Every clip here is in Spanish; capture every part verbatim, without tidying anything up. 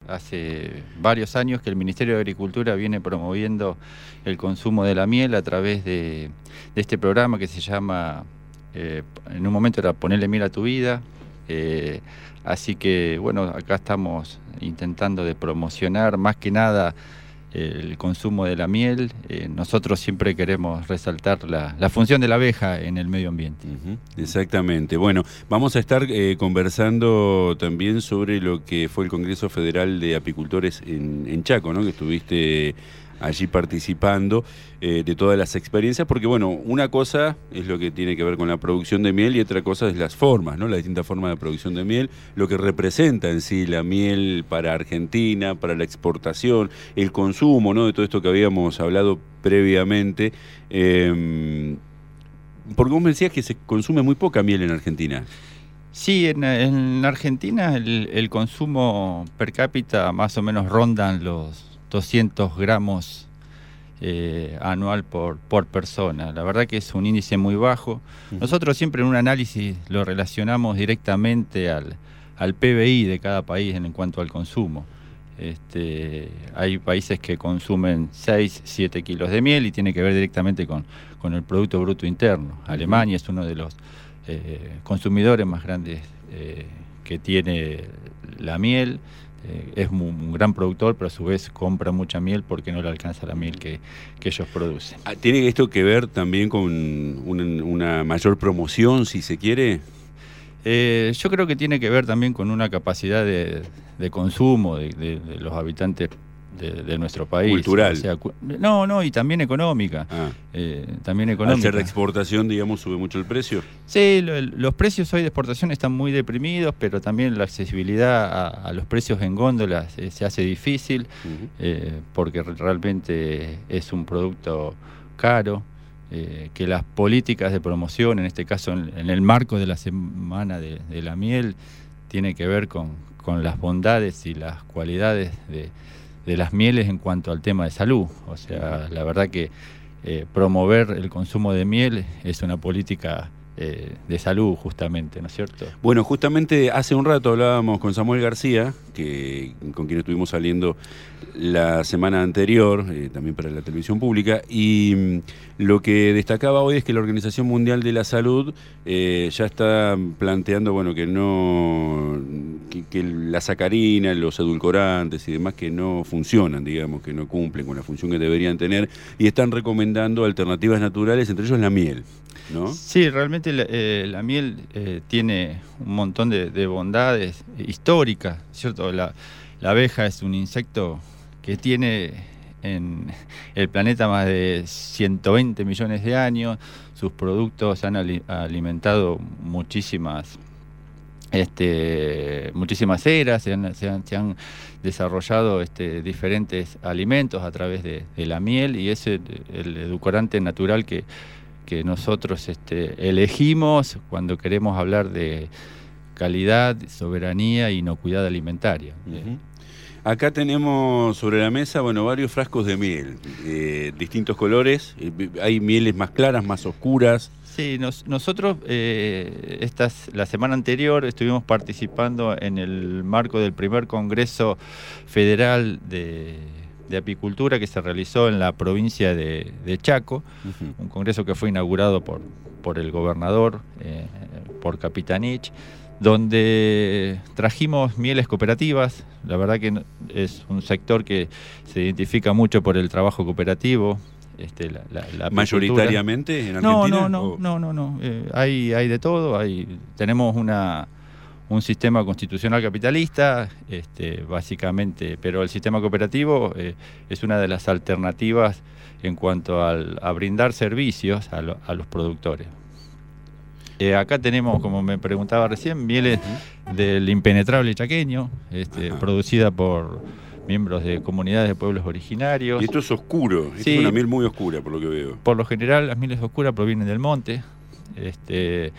hace varios años que el Ministerio de Agricultura viene promoviendo el consumo de la miel a través de, de este programa que se llama, eh, en un momento era Ponerle Miel a tu vida. Eh, así que, bueno, acá estamos intentando de promocionar más que nada el consumo de la miel. Eh, nosotros siempre queremos resaltar la, la función de la abeja en el medio ambiente. Uh-huh, exactamente. Bueno, vamos a estar eh, conversando también sobre lo que fue el Congreso Federal de Apicultores en, en Chaco, ¿no? Que estuviste allí participando eh, de todas las experiencias, porque bueno, una cosa es lo que tiene que ver con la producción de miel y otra cosa es las formas, ¿no? Las distintas formas de producción de miel, lo que representa en sí la miel para Argentina, para la exportación, el consumo, ¿no? De todo esto que habíamos hablado previamente, eh, porque vos me decías que se consume muy poca miel en Argentina. Sí, en, en Argentina el, el consumo per cápita más o menos rondan los doscientos gramos eh, anual por, por persona. La verdad que es un índice muy bajo. Uh-huh. Nosotros siempre en un análisis lo relacionamos directamente al, al P B I de cada país en, en cuanto al consumo. Este, hay países que consumen seis, siete kilos de miel y tiene que ver directamente con, con el Producto Bruto Interno. Uh-huh. Alemania es uno de los eh, consumidores más grandes eh, que tiene la miel. Eh, es un, un gran productor, pero a su vez compra mucha miel porque no le alcanza la miel que, que ellos producen. ¿Tiene esto que ver también con una, una mayor promoción, si se quiere? Eh, yo creo que tiene que ver también con una capacidad de, de consumo de, de, de los habitantes de, de nuestro país. Cultural. O sea, no, no, y también económica. Ah. Eh, también económica. Al ser de exportación, digamos, sube mucho el precio. Sí, lo, los precios hoy de exportación están muy deprimidos, pero también la accesibilidad a, a los precios en góndolas eh, se hace difícil, uh-huh. eh, porque realmente es un producto caro. Eh, que las políticas de promoción, en este caso en, en el marco de la Semana de, de la Miel, tiene que ver con, con las bondades y las cualidades de, de las mieles en cuanto al tema de salud. O sea, la verdad que eh, promover el consumo de miel es una política eh, de salud, justamente, ¿no es cierto? Bueno, justamente hace un rato hablábamos con Samuel García, que, con quien estuvimos saliendo la semana anterior, eh, también para la televisión pública, y mm, lo que destacaba hoy es que la Organización Mundial de la Salud eh, ya está planteando, bueno, que no, que, que la sacarina, los edulcorantes y demás que no funcionan, digamos, que no cumplen con la función que deberían tener, y están recomendando alternativas naturales, entre ellos la miel, ¿no? Sí, realmente la, eh, la miel eh, tiene un montón de, de bondades históricas, ¿cierto? La, la abeja es un insecto que tiene en el planeta más de ciento veinte millones de años. Sus productos han ali- alimentado muchísimas este, muchísimas eras, se han, se han, se han desarrollado este, diferentes alimentos a través de, de la miel, y es el, el edulcorante natural que, que nosotros este, elegimos cuando queremos hablar de calidad, soberanía e inocuidad alimentaria. Uh-huh. Acá tenemos sobre la mesa, bueno, varios frascos de miel, eh, distintos colores, eh, hay mieles más claras, más oscuras. Sí, nos, nosotros eh, estas, la semana anterior estuvimos participando en el marco del primer Congreso Federal de, de Apicultura que se realizó en la provincia de, de Chaco, uh-huh. Un congreso que fue inaugurado por, por el gobernador, eh, por Capitanich, donde trajimos mieles cooperativas. La verdad que es un sector que se identifica mucho por el trabajo cooperativo. Este, la, la, la ¿Mayoritariamente en Argentina? No, no, no, o... no, no, no. Eh, hay, hay de todo. Hay, tenemos una, un sistema constitucional capitalista, este, básicamente, pero el sistema cooperativo eh, es una de las alternativas en cuanto al, a brindar servicios a, lo, a los productores. Eh, acá tenemos, como me preguntaba recién, mieles uh-huh. del impenetrable chaqueño, este, uh-huh. producida por miembros de comunidades de pueblos originarios. Y esto es oscuro, esto sí, es una miel muy oscura por lo que veo. Por lo general las mieles oscuras provienen del monte, este,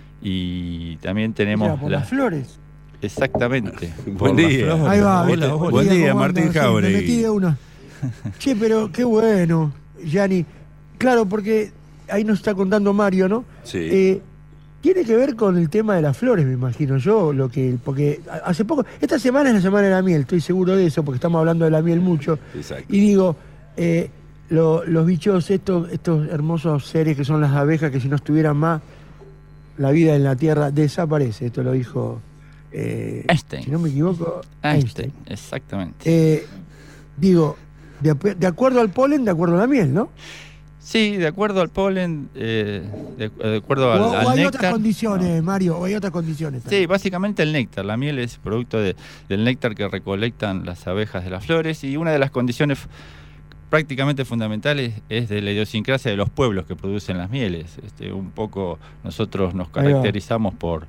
y también tenemos... Mira, por las, las flores. Exactamente. Buen día. Ahí va. Hola, Buen, buen día, día Martín Jauregui. Me metí de una. Che, pero qué bueno, Gianni. Claro, porque ahí nos está contando Mario, ¿no? Sí. Eh, tiene que ver con el tema de las flores, me imagino yo, lo que porque hace poco, esta semana es la semana de la miel, estoy seguro de eso, porque estamos hablando de la miel mucho. Exacto. Y digo, eh, lo, los bichos, estos, estos hermosos seres que son las abejas, que si no estuvieran más, la vida en la Tierra desaparece. Esto lo dijo, eh, Einstein. si no me equivoco, Einstein, Einstein. exactamente. Eh, digo, de, de acuerdo al polen, de acuerdo a la miel, ¿no? Sí, de acuerdo al polen, eh, de, de acuerdo al, o, al o hay néctar. otras condiciones, No. Mario, o hay otras condiciones. También. Sí, básicamente el néctar. La miel es producto de, del néctar que recolectan las abejas de las flores, y una de las condiciones prácticamente fundamentales es de la idiosincrasia de los pueblos que producen las mieles. Este, un poco nosotros nos caracterizamos por,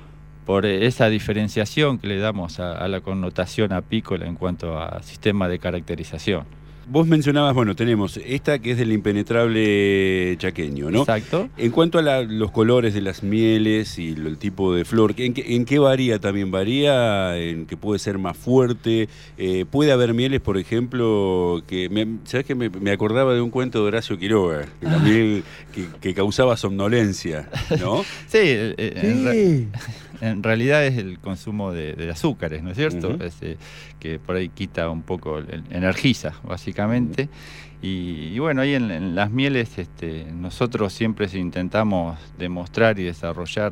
por esa diferenciación que le damos a, a la connotación apícola en cuanto a sistema de caracterización. Vos mencionabas, bueno, tenemos esta que es del impenetrable chaqueño, ¿no? Exacto. En cuanto a la, los colores de las mieles y lo, el tipo de flor, ¿en qué, en qué varía también? ¿Varía en que puede ser más fuerte? Eh, ¿Puede haber mieles, por ejemplo, que... Me, ¿Sabés que me, me acordaba de un cuento de Horacio Quiroga? Que la miel que, que causaba somnolencia, ¿no? Sí, eh, eh, Sí. En, re, en realidad es el consumo de, de azúcares, ¿no es cierto? Uh-huh. Es, eh, que por ahí quita un poco, el, energiza, básicamente. Uh-huh. Y, y bueno, ahí en, en las mieles este, nosotros siempre intentamos demostrar y desarrollar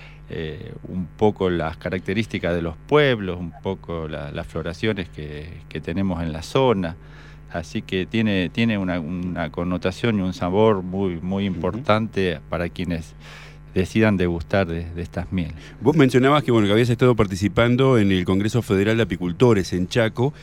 eh, un poco las características de los pueblos, un poco la, las floraciones que, que tenemos en la zona. Así que tiene, tiene una, una connotación y un sabor muy, muy importante uh-huh. para quienes decidan degustar de, de estas mieles. Vos mencionabas que bueno que habías estado participando en el Congreso Federal de Apicultores en Chaco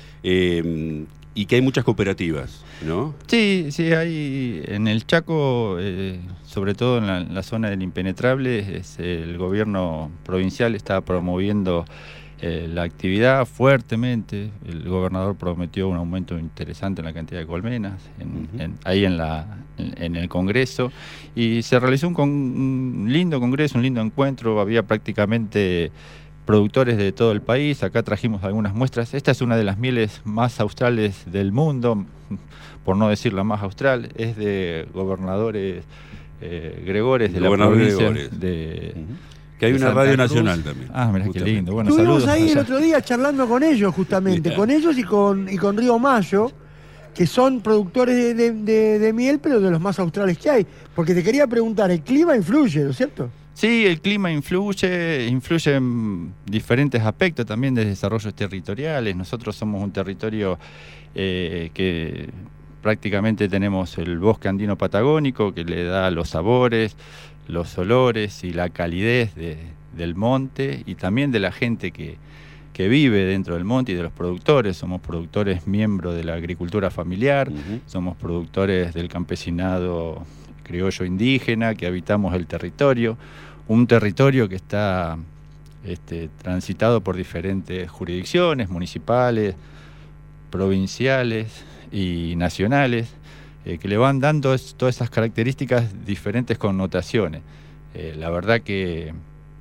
eh, y que hay muchas cooperativas, ¿no? Sí, sí, hay en el Chaco, eh, sobre todo en la, en la zona del impenetrable, es, el gobierno provincial está promoviendo Eh, la actividad fuertemente. El gobernador prometió un aumento interesante en la cantidad de colmenas en, uh-huh. en, ahí en, la, en, en el Congreso, y se realizó un, con, un lindo congreso, un lindo encuentro. Había prácticamente productores de todo el país. Acá trajimos algunas muestras. Esta es una de las mieles más australes del mundo, por no decir la más austral. Es de gobernadores eh, Gregores de Gobernador la provincia Gregores. de... Uh-huh. Que hay una radio nacional también. Ah, mirá qué lindo. Bueno, estuvimos saludos ahí allá. el otro día charlando con ellos, justamente, con ellos y con, y con Río Mayo, que son productores de, de, de, de miel, pero de los más australes que hay. Porque te quería preguntar, ¿el clima influye, ¿no es cierto? Sí, el clima influye, influye en diferentes aspectos también de desarrollos territoriales. Nosotros somos un territorio eh, que prácticamente tenemos el bosque andino patagónico, que le da los sabores, los olores y la calidez de, del monte, y también de la gente que, que vive dentro del monte y de los productores. Somos productores miembros de la agricultura familiar, uh-huh. somos productores del campesinado criollo indígena, que habitamos el territorio, un territorio que está este, transitado por diferentes jurisdicciones municipales, provinciales y nacionales, Eh, que le van dando es, todas esas características, diferentes connotaciones. Eh, la verdad que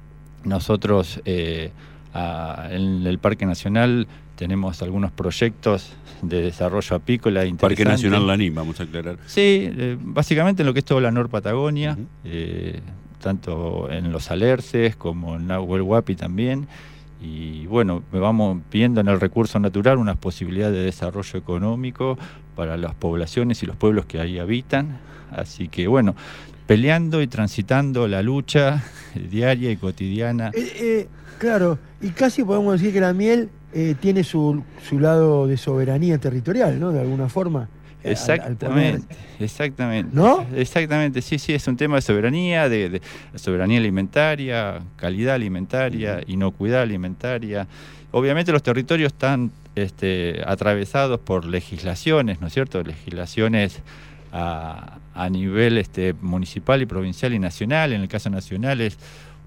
nosotros eh, a, en el Parque Nacional tenemos algunos proyectos de desarrollo apícola interesantes. Parque Nacional Lanín, vamos a aclarar. Sí, eh, básicamente en lo que es toda la Nor Patagonia, uh-huh. eh, tanto en los Alerces como en Nahuel Huapi también. Y bueno, vamos viendo en el recurso natural unas posibilidades de desarrollo económico para las poblaciones y los pueblos que ahí habitan. Así que bueno, peleando y transitando la lucha diaria y cotidiana. Eh, eh, claro, y casi podemos decir que la miel eh, tiene su, su lado de soberanía territorial, ¿no? De alguna forma. Exactamente, al, al poner... exactamente. ¿No? Exactamente, sí, sí, es un tema de soberanía, de, de soberanía alimentaria, calidad alimentaria, inocuidad alimentaria. Obviamente los territorios están este, atravesados por legislaciones, ¿no es cierto? Legislaciones a, a nivel este, municipal y provincial y nacional. En el caso nacional es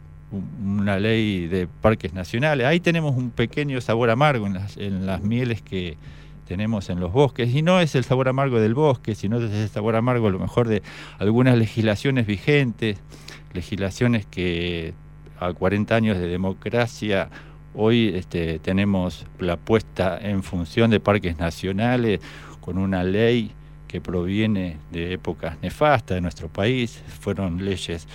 una ley de parques nacionales. Ahí tenemos un pequeño sabor amargo en las, en las mieles que tenemos en los bosques, y no es el sabor amargo del bosque, sino es el sabor amargo a lo mejor de algunas legislaciones vigentes, legislaciones que a cuarenta años de democracia hoy este, tenemos la puesta en función de parques nacionales con una ley que proviene de épocas nefastas de nuestro país. Fueron leyes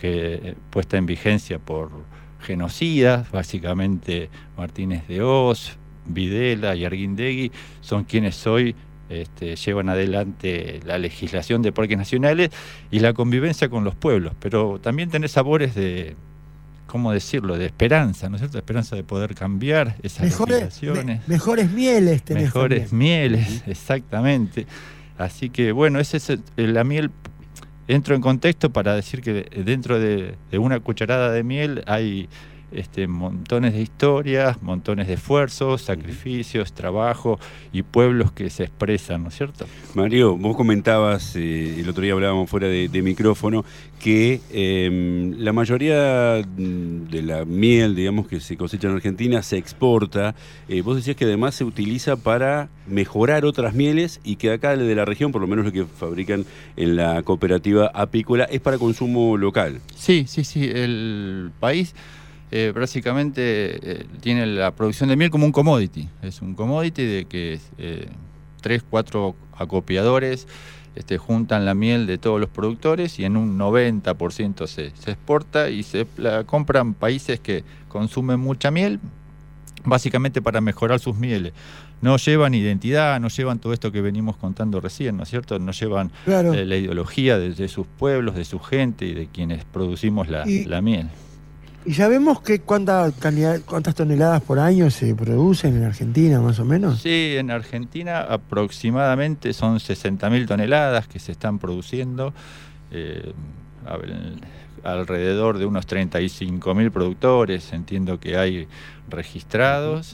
que puesta en vigencia por genocidas, básicamente Martínez de Hoz, Videla y Arguindegui, son quienes hoy este, llevan adelante la legislación de parques nacionales y la convivencia con los pueblos, pero también tenés sabores de, ¿cómo decirlo?, de esperanza, ¿no es cierto? Esperanza de poder cambiar esas Mejores, legislaciones. me, mejores mieles tenés Mejores también. mieles, exactamente. Así que, bueno, ese es el, la miel. Entro en contexto para decir que dentro de, de una cucharada de miel hay este, montones de historias, montones de esfuerzos, sacrificios, trabajo y pueblos que se expresan, ¿no es cierto? Mario, vos comentabas, eh, el otro día hablábamos fuera de, de micrófono, que eh, la mayoría de la miel, digamos, que se cosecha en Argentina se exporta. Eh, vos decías que además se utiliza para mejorar otras mieles y que acá de la región, por lo menos lo que fabrican en la cooperativa apícola, es para consumo local. Sí, sí, sí. El país eh, básicamente eh, tiene la producción de miel como un commodity. Es un commodity de que eh, tres, cuatro acopiadores Este, juntan la miel de todos los productores y en un noventa por ciento se, se exporta y se la compran países que consumen mucha miel, básicamente para mejorar sus mieles. No llevan identidad, no llevan todo esto que venimos contando recién, ¿no es cierto? No llevan Claro. eh, la ideología de, de sus pueblos, de su gente y de quienes producimos la, Y- la miel. ¿Y sabemos que cuánta cantidad, cuántas toneladas por año se producen en Argentina, más o menos? Sí, en Argentina aproximadamente son sesenta mil toneladas que se están produciendo, eh, a ver, alrededor de unos treinta y cinco mil productores, entiendo que hay registrados,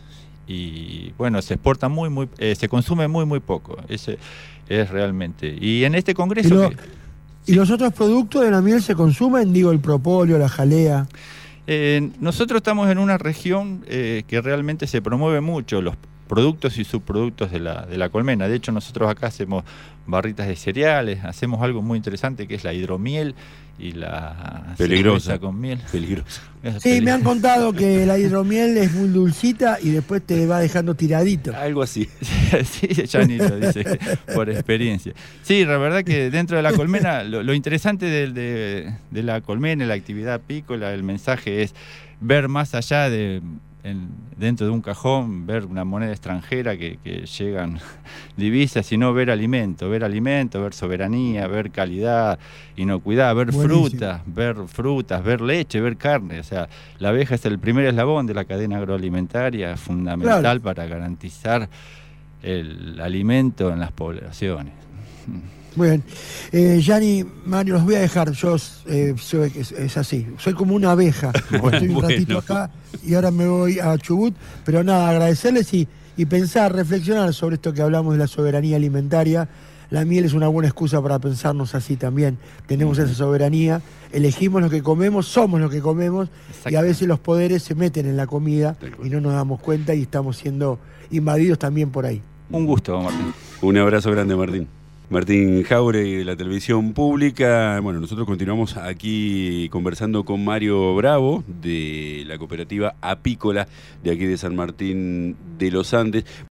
y bueno, se exporta muy, muy, eh, se consume muy, muy poco, ese es realmente. Y en este ¿Y, congreso... lo- que- ¿Y los otros productos de la miel se consumen? Digo, el propóleo, la jalea. Eh, nosotros estamos en una región eh, que realmente se promueve mucho los productos y subproductos de la, de la colmena. De hecho, nosotros acá hacemos barritas de cereales, hacemos algo muy interesante que es la hidromiel y la Peligrosa. cerveza con miel. Peligroso. Es Sí, peli- me han contado que la hidromiel es muy dulcita y después te va dejando tiradito. Algo así. Sí, Gianni lo dice por experiencia. Sí, la verdad que dentro de la colmena, lo, lo interesante de, de, de la colmena, la actividad apícola, el mensaje es ver más allá de, en, dentro de un cajón, ver una moneda extranjera que, que llegan divisas, sino ver alimento, ver alimento, ver soberanía, ver calidad, inocuidad, ver Buenísimo. frutas, ver frutas, ver leche, ver carne. O sea, la abeja es el primer eslabón de la cadena agroalimentaria, fundamental Claro. para garantizar el alimento en las poblaciones. Muy bien. Eh, Gianni, Mario, los voy a dejar. Yo eh, soy, es, es así. Soy como una abeja. Estoy un Bueno. ratito acá y ahora me voy a Chubut. Pero nada, agradecerles y, y pensar, reflexionar sobre esto que hablamos de la soberanía alimentaria. La miel es una buena excusa para pensarnos así también. Tenemos esa soberanía, elegimos lo que comemos, somos lo que comemos y a veces los poderes se meten en la comida y no nos damos cuenta y estamos siendo invadidos también por ahí. Un gusto, Martín. Un abrazo grande, Martín. Martín Jauregui de la televisión pública. Bueno, nosotros continuamos aquí conversando con Mario Bravo de la cooperativa apícola de aquí de San Martín de los Andes.